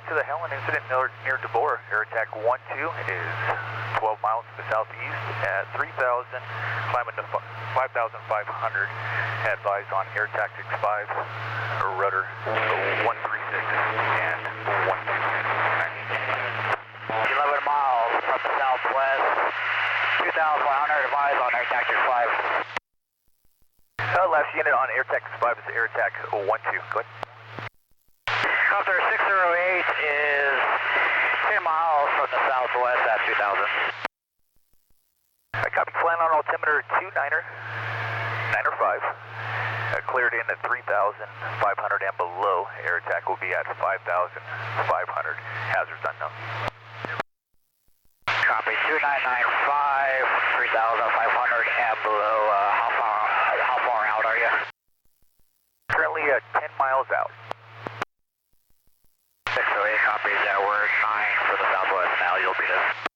to the Helen incident near DeBoer. Air Attack 1-2 is 12 miles to the southeast at 3,000, climbing to 5,500. Advise on Air Tactics 5, rudder 136 and 12. 11 miles from the southwest, 2,100, advise on Air Tactics 5. Last unit on Air Tactics 5 is Air Attack 1-2. Go ahead. Copter 608 is 10 miles from the southwest at 2,000. I copy, flying on altimeter 29er 5. Cleared in at 3,500 and below. Air Attack will be at 5,500. Hazards unknown. Copy 2995, 3,500 and below. How far out are you? Currently 10 miles out. 608 copies that we're 9 for the southwest. Now you'll be there.